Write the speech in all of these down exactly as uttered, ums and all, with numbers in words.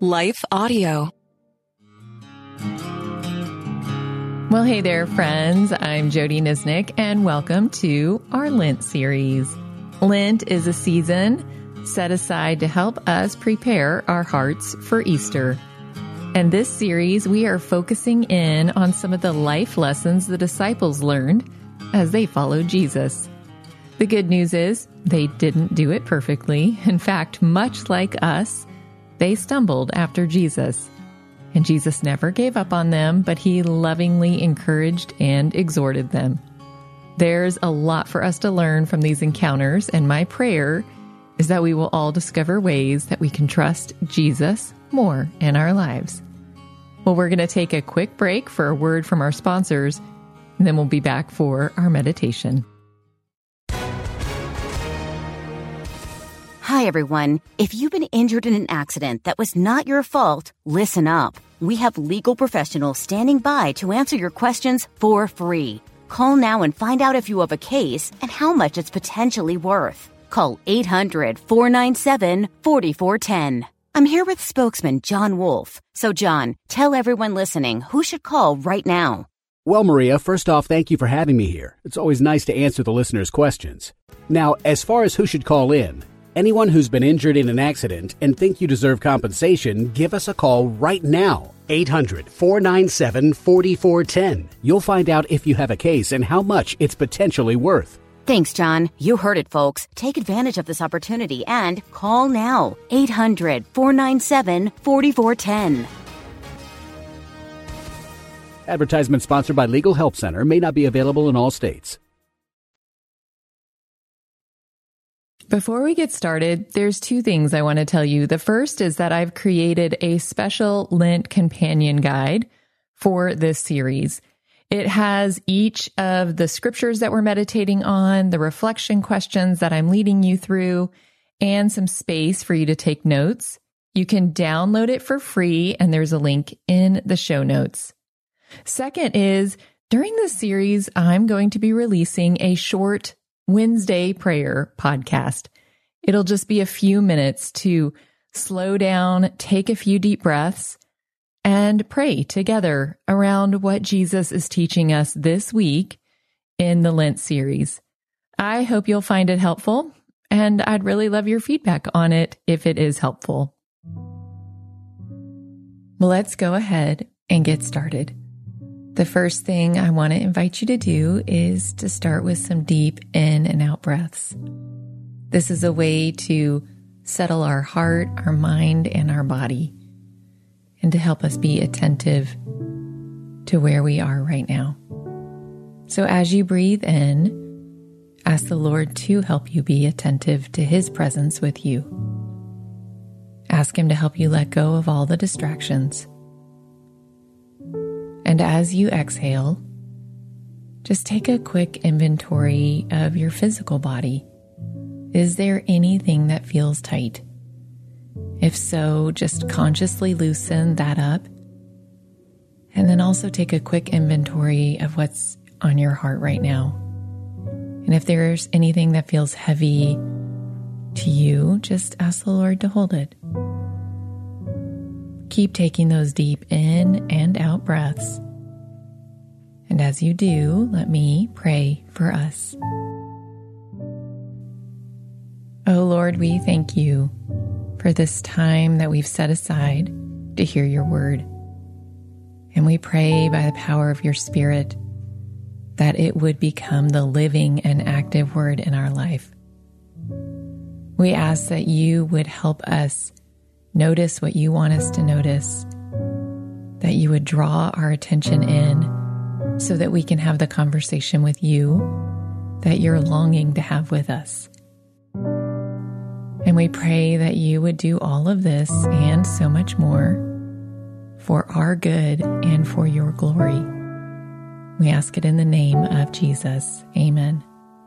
Life Audio. Well, hey there, friends. I'm Jody Nisnik, and welcome to our Lent series. Lent is a season set aside to help us prepare our hearts for Easter. And this series, we are focusing in on some of the life lessons the disciples learned as they followed Jesus. The good news is they didn't do it perfectly. In fact, much like us, they stumbled after Jesus. And Jesus never gave up on them, but he lovingly encouraged and exhorted them. There's a lot for us to learn from these encounters, and my prayer is that we will all discover ways that we can trust Jesus more in our lives. Well, we're going to take a quick break for a word from our sponsors, and then we'll be back for our meditation. Hi, everyone. If you've been injured in an accident that was not your fault, listen up. We have legal professionals standing by to answer your questions for free. Call now and find out if you have a case and how much it's potentially worth. Call eight hundred, four nine seven, four four one zero. I'm here with spokesman John Wolf. So, John, tell everyone listening who should call right now. Well, Maria, first off, thank you for having me here. It's always nice to answer the listeners' questions. Now, as far as who should call in, anyone who's been injured in an accident and think you deserve compensation, give us a call right now. eight hundred, four nine seven, four four one zero. You'll find out if you have a case and how much it's potentially worth. Thanks, John. You heard it, folks. Take advantage of this opportunity and call now. eight hundred, four nine seven, four four one zero. Advertisement sponsored by Legal Help Center. May not be available in all states. Before we get started, there's two things I want to tell you. The first is that I've created a special Lent companion guide for this series. It has each of the scriptures that we're meditating on, the reflection questions that I'm leading you through, and some space for you to take notes. You can download it for free, and there's a link in the show notes. Second is, during this series, I'm going to be releasing a short Wednesday prayer podcast. It'll just be a few minutes to slow down, take a few deep breaths, and pray together around what Jesus is teaching us this week in the Lent series. I hope you'll find it helpful, and I'd really love your feedback on it if it is helpful. Let's go ahead and get started. The first thing I want to invite you to do is to start with some deep in and out breaths. This is a way to settle our heart, our mind, and our body, and to help us be attentive to where we are right now. So as you breathe in, ask the Lord to help you be attentive to His presence with you. Ask Him to help you let go of all the distractions. And as you exhale, just take a quick inventory of your physical body. Is there anything that feels tight? If so, just consciously loosen that up. And then also take a quick inventory of what's on your heart right now. And if there's anything that feels heavy to you, just ask the Lord to hold it. Keep taking those deep in and out breaths. And as you do, let me pray for us. Oh Lord, we thank you for this time that we've set aside to hear your word. And we pray by the power of your Spirit that it would become the living and active word in our life. We ask that you would help us notice what you want us to notice, that you would draw our attention in so that we can have the conversation with you that you're longing to have with us. And we pray that you would do all of this and so much more for our good and for your glory. We ask it in the name of Jesus. Amen.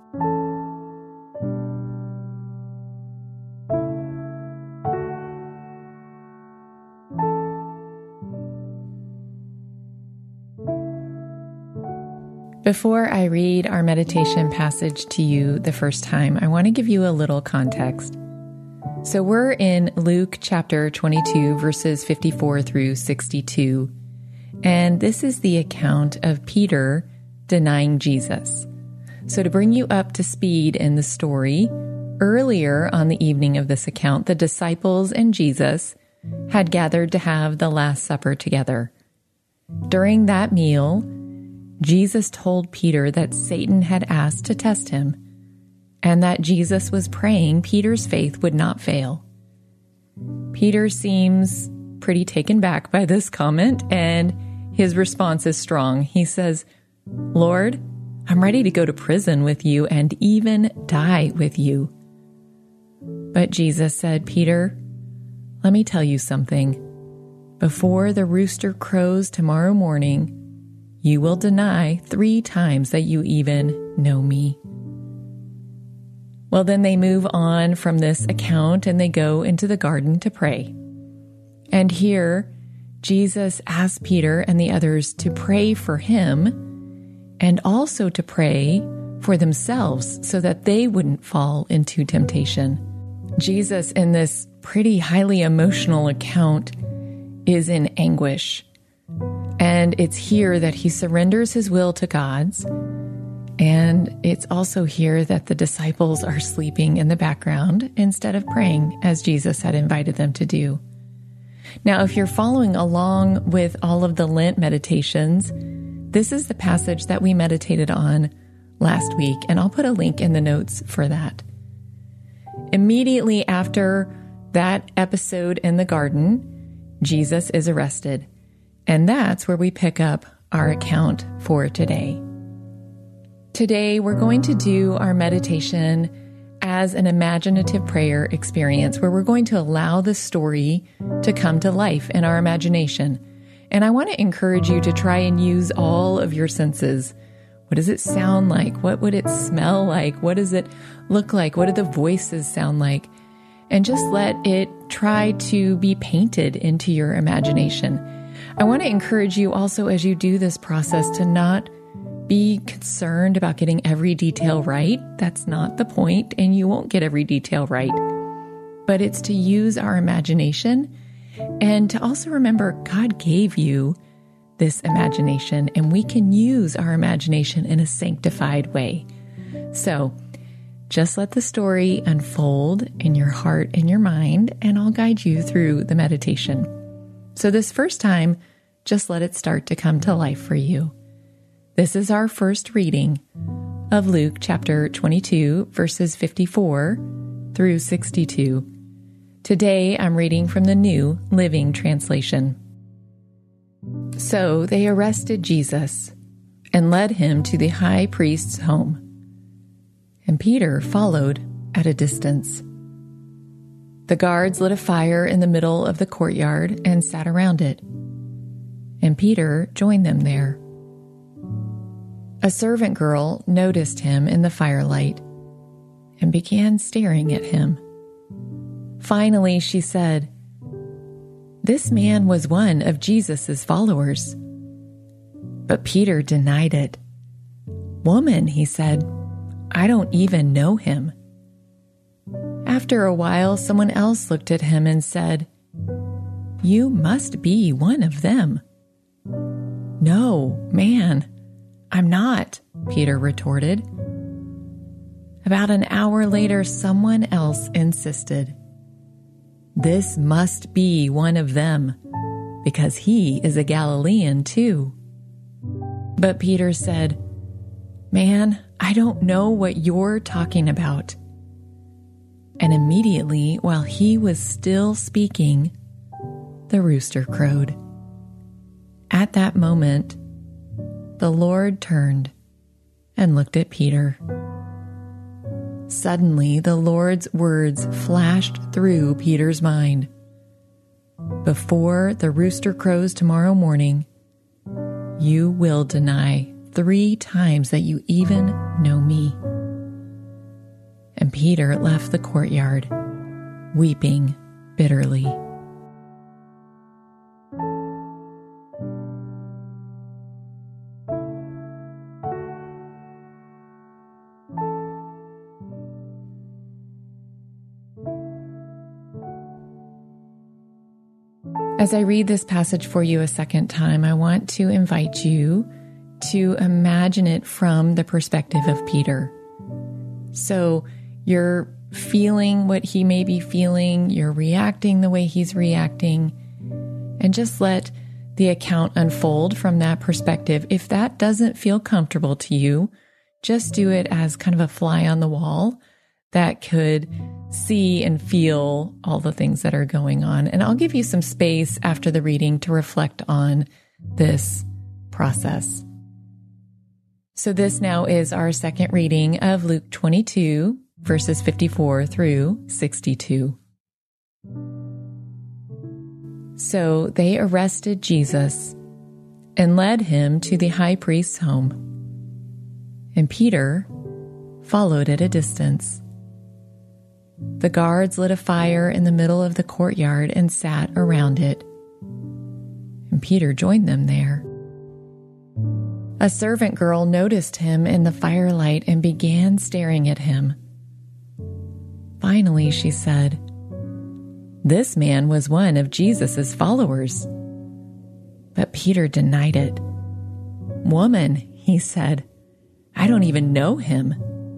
Before I read our meditation passage to you the first time, I want to give you a little context. So we're in Luke chapter twenty-two, verses fifty-four through sixty-two. And this is the account of Peter denying Jesus. So to bring you up to speed in the story, earlier on the evening of this account, the disciples and Jesus had gathered to have the Last Supper together. During that meal, Jesus told Peter that Satan had asked to test him, and that Jesus was praying Peter's faith would not fail. Peter seems pretty taken back by this comment, and his response is strong. He says, "Lord, I'm ready to go to prison with you and even die with you." But Jesus said, "Peter, let me tell you something. Before the rooster crows tomorrow morning, you will deny three times that you even know me." Well, then they move on from this account and they go into the garden to pray. And here, Jesus asks Peter and the others to pray for him and also to pray for themselves so that they wouldn't fall into temptation. Jesus, in this pretty highly emotional account, is in anguish. And it's here that he surrenders his will to God's. And it's also here that the disciples are sleeping in the background instead of praying as Jesus had invited them to do. Now, if you're following along with all of the Lent meditations, this is the passage that we meditated on last week, and I'll put a link in the notes for that. Immediately after that episode in the garden, Jesus is arrested, and that's where we pick up our account for today. Today, we're going to do our meditation as an imaginative prayer experience where we're going to allow the story to come to life in our imagination. And I want to encourage you to try and use all of your senses. What does it sound like? What would it smell like? What does it look like? What do the voices sound like? And just let it try to be painted into your imagination. I want to encourage you also as you do this process to not be concerned about getting every detail right. That's not the point, and you won't get every detail right. But it's to use our imagination and to also remember God gave you this imagination, and we can use our imagination in a sanctified way. So just let the story unfold in your heart and your mind, and I'll guide you through the meditation. So this first time, just let it start to come to life for you. This is our first reading of Luke chapter twenty-two, verses fifty-four through sixty-two. Today, I'm reading from the New Living Translation. So they arrested Jesus and led him to the high priest's home. And Peter followed at a distance. The guards lit a fire in the middle of the courtyard and sat around it. And Peter joined them there. A servant girl noticed him in the firelight and began staring at him. Finally, she said, "This man was one of Jesus' followers." But Peter denied it. "Woman," he said, "I don't even know him." After a while, someone else looked at him and said, "You must be one of them." "No, man, I'm not," Peter retorted. About an hour later, someone else insisted, "This must be one of them, because he is a Galilean too." But Peter said, "Man, I don't know what you're talking about." And immediately, while he was still speaking, the rooster crowed. At that moment, the Lord turned and looked at Peter. Suddenly, the Lord's words flashed through Peter's mind. "Before the rooster crows tomorrow morning, you will deny three times that you even know me." And Peter left the courtyard, weeping bitterly. As I read this passage for you a second time, I want to invite you to imagine it from the perspective of Peter. So you're feeling what he may be feeling, you're reacting the way he's reacting, and just let the account unfold from that perspective. If that doesn't feel comfortable to you, just do it as kind of a fly on the wall that could see and feel all the things that are going on. And I'll give you some space after the reading to reflect on this process. So this now is our second reading of Luke twenty-two, verses fifty-four through sixty-two. So they arrested Jesus and led him to the high priest's home. And Peter followed at a distance. The guards lit a fire in the middle of the courtyard and sat around it. And Peter joined them there. A servant girl noticed him in the firelight and began staring at him. Finally, she said, "This man was one of Jesus' followers." But Peter denied it. "Woman," he said, "I don't even know him."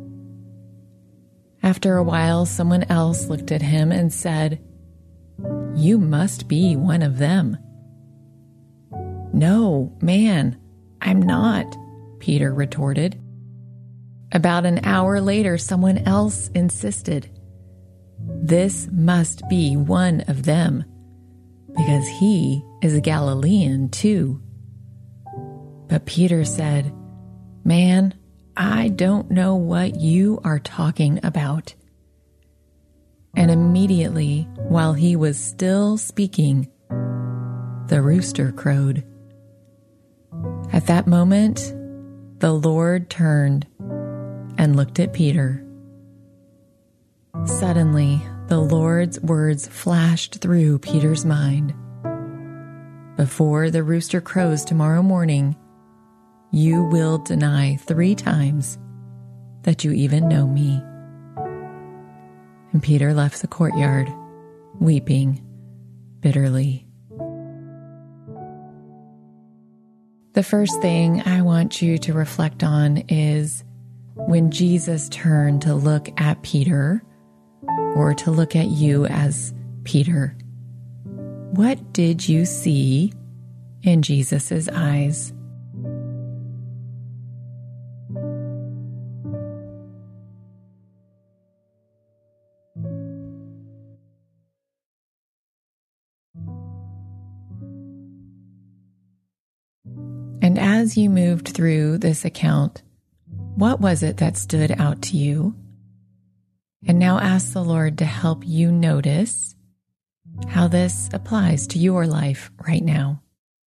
After a while, someone else looked at him and said, "You must be one of them." "No, man, I'm not," Peter retorted. About an hour later, someone else insisted, "This must be one of them, because he is a Galilean too." But Peter said, "Man, I don't know what you are talking about." And immediately, while he was still speaking, the rooster crowed. At that moment, the Lord turned and looked at Peter. Suddenly, the Lord's words flashed through Peter's mind. "Before the rooster crows tomorrow morning, you will deny three times that you even know me." And Peter left the courtyard, weeping bitterly. The first thing I want you to reflect on is when Jesus turned to look at Peter, or to look at you as Peter, what did you see in Jesus' eyes? And as you moved through this account, what was it that stood out to you? And now ask the Lord to help you notice how this applies to your life right now.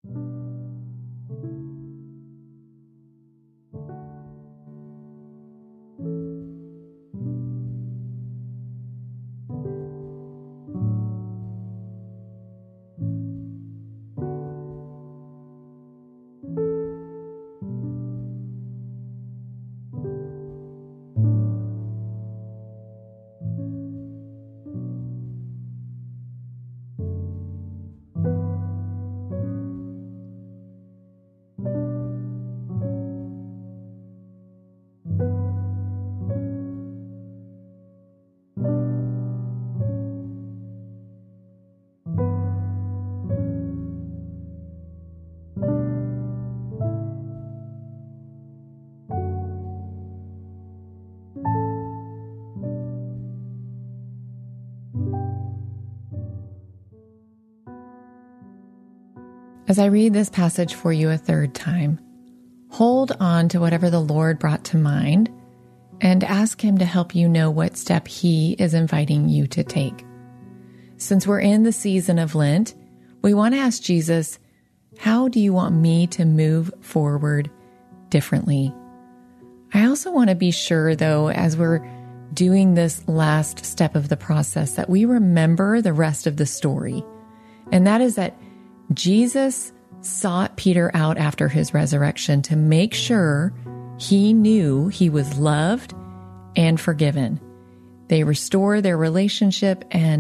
As I read this passage for you a third time, hold on to whatever the Lord brought to mind and ask Him to help you know what step He is inviting you to take. Since we're in the season of Lent, we want to ask Jesus, how do you want me to move forward differently? I also want to be sure, though, as we're doing this last step of the process, that we remember the rest of the story. And that is that Jesus sought Peter out after his resurrection to make sure he knew he was loved and forgiven. They restored their relationship, and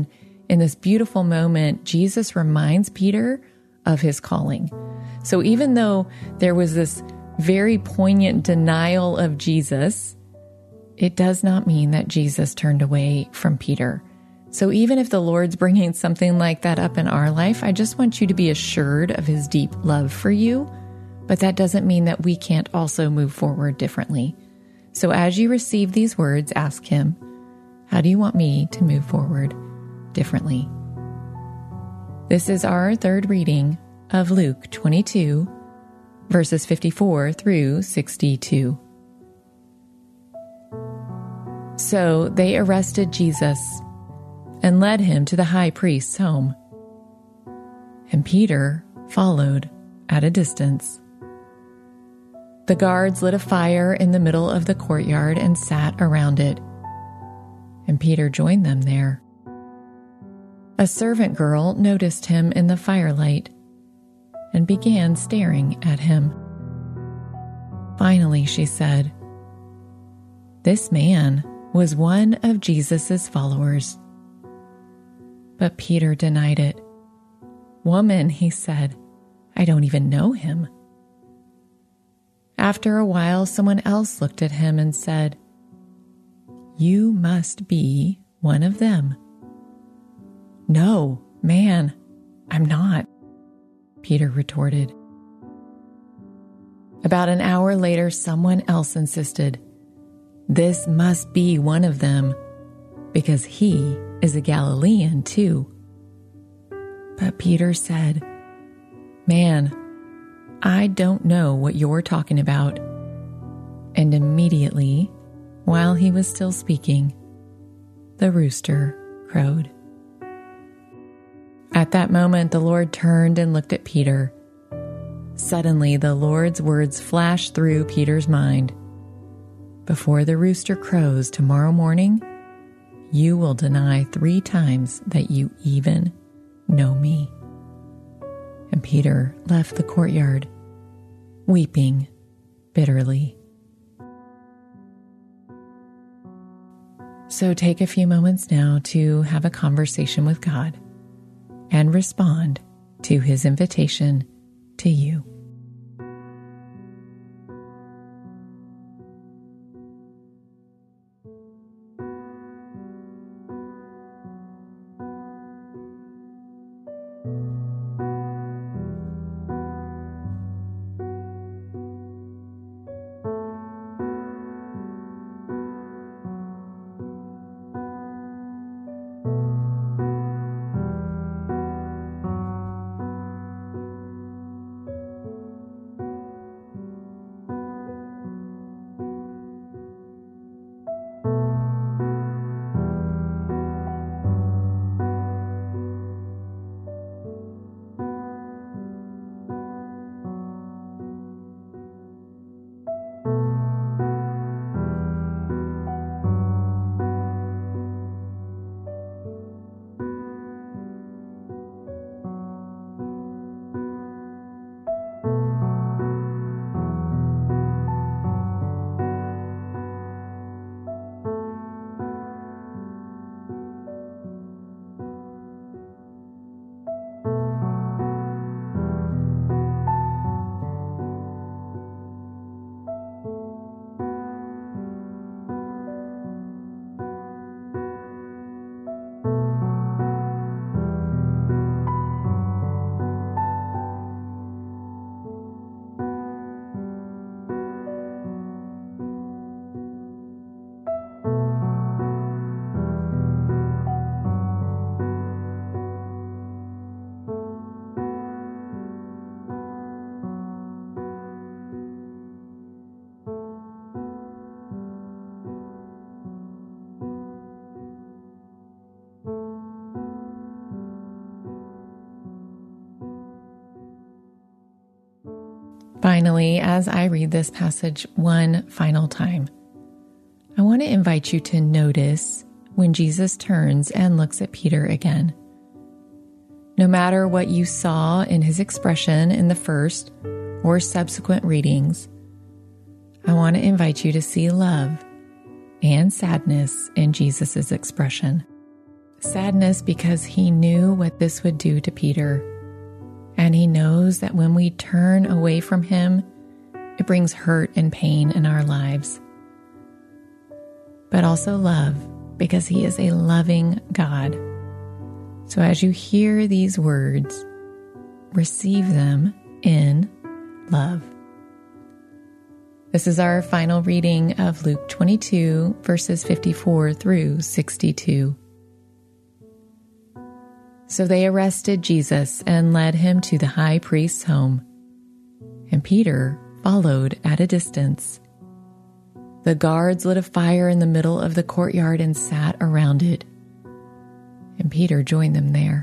in this beautiful moment, Jesus reminds Peter of his calling. So even though there was this very poignant denial of Jesus, it does not mean that Jesus turned away from Peter. So even if the Lord's bringing something like that up in our life, I just want you to be assured of his deep love for you. But that doesn't mean that we can't also move forward differently. So as you receive these words, ask him, how do you want me to move forward differently? This is our third reading of Luke twenty-two, verses fifty-four through sixty-two. So they arrested Jesus and led him to the high priest's home. And Peter followed at a distance. The guards lit a fire in the middle of the courtyard and sat around it. And Peter joined them there. A servant girl noticed him in the firelight and began staring at him. Finally, she said, "This man was one of Jesus' followers." But Peter denied it. "Woman," he said, "I don't even know him." After a while, someone else looked at him and said, "You must be one of them." "No, man, I'm not," Peter retorted. About an hour later, someone else insisted, "This must be one of them, because he is a Galilean too." But Peter said, "Man, I don't know what you're talking about." And immediately, while he was still speaking, the rooster crowed. At that moment, the Lord turned and looked at Peter. Suddenly, the Lord's words flashed through Peter's mind. "Before the rooster crows tomorrow morning, you will deny three times that you even know me." And Peter left the courtyard, weeping bitterly. So take a few moments now to have a conversation with God and respond to his invitation to you. Finally, as I read this passage one final time, I want to invite you to notice when Jesus turns and looks at Peter again. No matter what you saw in his expression in the first or subsequent readings, I want to invite you to see love and sadness in Jesus' expression. Sadness because he knew what this would do to Peter. And he knows that when we turn away from him, it brings hurt and pain in our lives. But also love, because he is a loving God. So as you hear these words, receive them in love. This is our final reading of Luke twenty-two, verses fifty-four through sixty-two. So they arrested Jesus and led him to the high priest's home, and Peter followed at a distance. The guards lit a fire in the middle of the courtyard and sat around it, and Peter joined them there.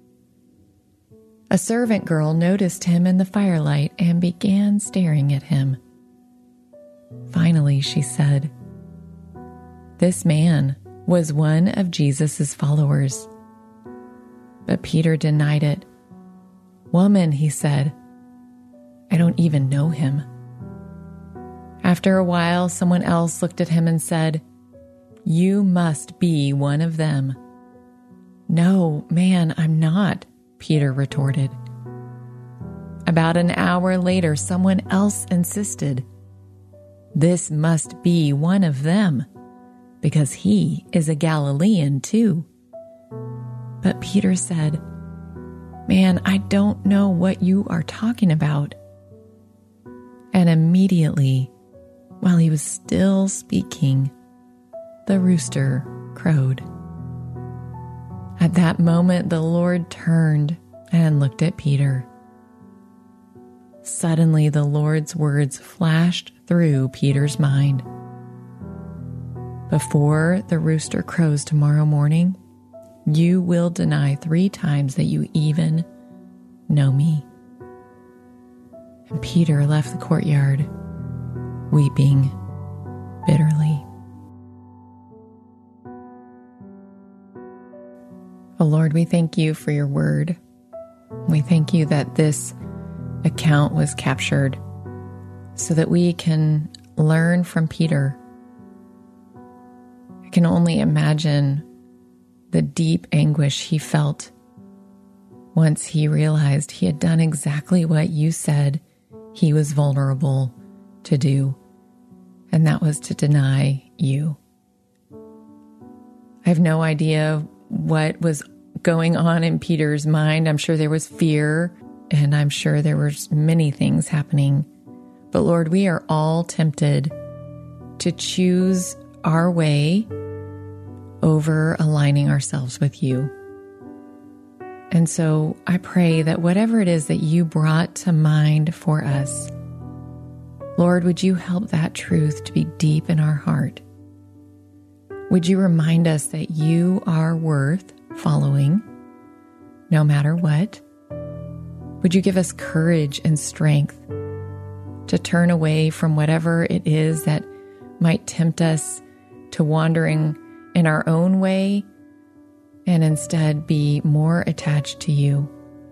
A servant girl noticed him in the firelight and began staring at him. Finally, she said, "This man was one of Jesus' followers." But Peter denied it. "Woman," he said, "I don't even know him." After a while, someone else looked at him and said, "You must be one of them." "No, man, I'm not," Peter retorted. About an hour later, someone else insisted, "This must be one of them, because he is a Galilean too." But Peter said, "Man, I don't know what you are talking about." And immediately, while he was still speaking, the rooster crowed. At that moment, the Lord turned and looked at Peter. Suddenly, the Lord's words flashed through Peter's mind. "Before the rooster crows tomorrow morning, you will deny three times that you even know me." And Peter left the courtyard, weeping bitterly. Oh Lord, we thank you for your word. We thank you that this account was captured so that we can learn from Peter. I can only imagine the deep anguish he felt once he realized he had done exactly what you said he was vulnerable to do, and that was to deny you. I have no idea what was going on in Peter's mind. I'm sure there was fear, and I'm sure there were many things happening. But Lord, we are all tempted to choose our way over aligning ourselves with you. And so I pray that whatever it is that you brought to mind for us, Lord, would you help that truth to be deep in our heart? Would you remind us that you are worth following no matter what? Would you give us courage and strength to turn away from whatever it is that might tempt us to wandering in our own way and instead be more attached to you?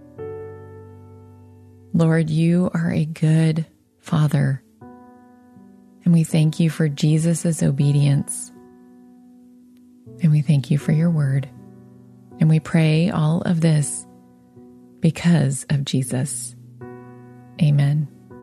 Lord, you are a good Father, and we thank you for Jesus' obedience, and we thank you for your word, and we pray all of this because of Jesus. Amen.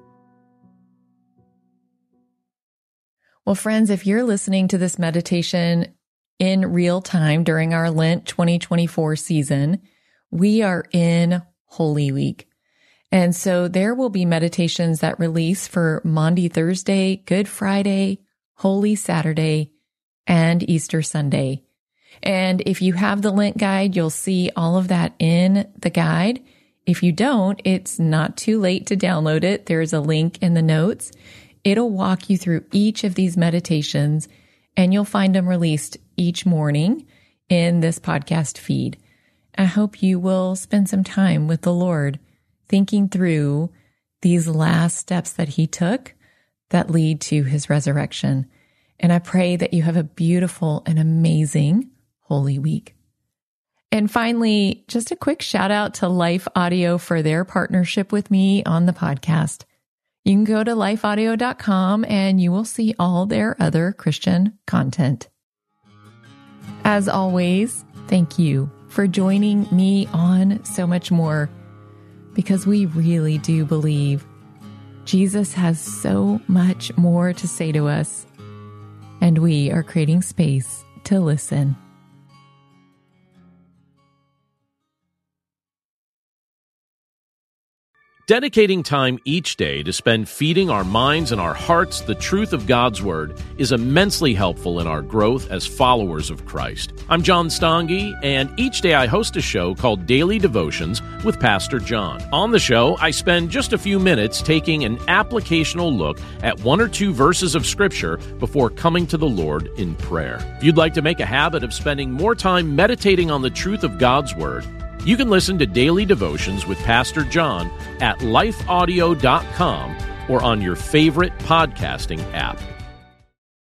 Well, friends, if you're listening to this meditation in real time during our Lent twenty twenty-four season, we are in Holy Week. And so there will be meditations that release for Maundy Thursday, Good Friday, Holy Saturday, and Easter Sunday. And if you have the Lent guide, you'll see all of that in the guide. If you don't, it's not too late to download it. There's a link in the notes. It'll walk you through each of these meditations, and you'll find them released each morning in this podcast feed. I hope you will spend some time with the Lord thinking through these last steps that he took that lead to his resurrection. And I pray that you have a beautiful and amazing Holy Week. And finally, just a quick shout out to Life Audio for their partnership with me on the podcast. You can go to life audio dot com and you will see all their other Christian content. As always, Thank you for joining me on So Much More, because we really do believe Jesus has so much more to say to us, and we are creating space to listen. Dedicating time each day to spend feeding our minds and our hearts the truth of God's Word is immensely helpful in our growth as followers of Christ. I'm John Stange, and each day I host a show called Daily Devotions with Pastor John. On the show, I spend just a few minutes taking an applicational look at one or two verses of Scripture before coming to the Lord in prayer. If you'd like to make a habit of spending more time meditating on the truth of God's Word, you can listen to Daily Devotions with Pastor John at life audio dot com or on your favorite podcasting app.